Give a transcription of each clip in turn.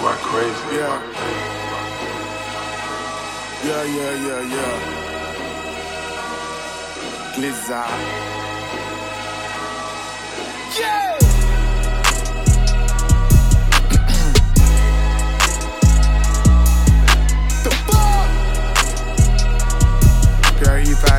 Rock crazy. Yeah. Yeah. Glizzy. Yeah! The fuck? Girl, if I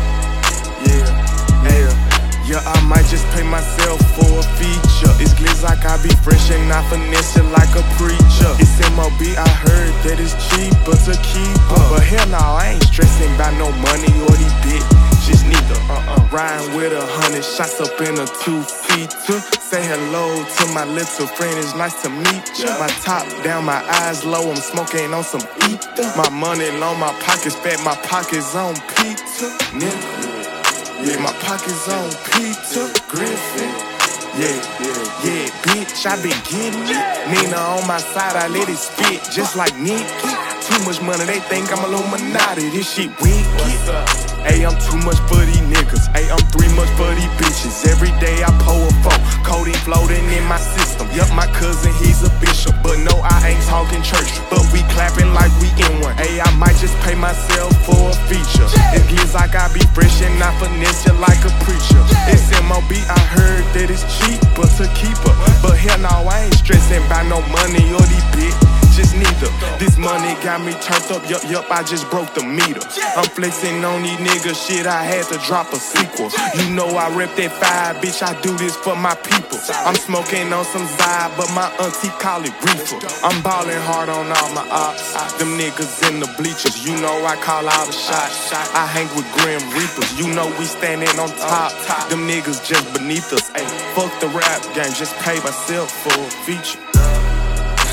yeah, I might just pay myself for a feature. It's glitz like I be fresh and I finesse it like a preacher. It's MOB, I heard that it's cheaper to keep up. But hell no, I ain't stressing about no money or these bitches neither. Riding with 100 shots up in a 2-seater. Say hello to my little friend, it's nice to meet ya. My top down, my eyes low, I'm smoking on some ether. My money low, my pockets fat, my pockets on pizza. Nigga. Yeah, my pockets on Peter Griffin. Yeah, bitch, I been getting it. Nina on my side, I let it spit just like Nicky. Too much money, they think I'm Illuminati. This shit wicked. Ayy, I'm too much for these niggas. Ayy, I'm 3 much for these bitches. Every day I pour a 4. Codeine floating in my system. Yup, my cousin, he's a bishop. But no, I ain't talking church. But we clapping like we in one. Ayy, I might just pay myself for a feature. It gets like I be fresh and I finesse you like a preacher. It's MOB, I heard that it's cheaper to keep up. But hell no, I ain't stressing about no money or these bitches neither. This money got me turned up, yup, I just broke the meter. I'm flexing on these niggas, shit, I had to drop a sequel. You know I rep that 5, bitch, I do this for my people. I'm smoking on some Zy, but my auntie call it reefer. I'm ballin' hard on all my ops, them niggas in the bleachers. You know I call all the shots, I hang with Grim Reapers. You know we standing on top, them niggas just beneath us. Ay, fuck the rap game, just pay myself for a feature.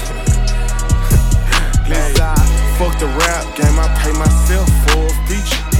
Fuck the rap game, I pay myself for a feature.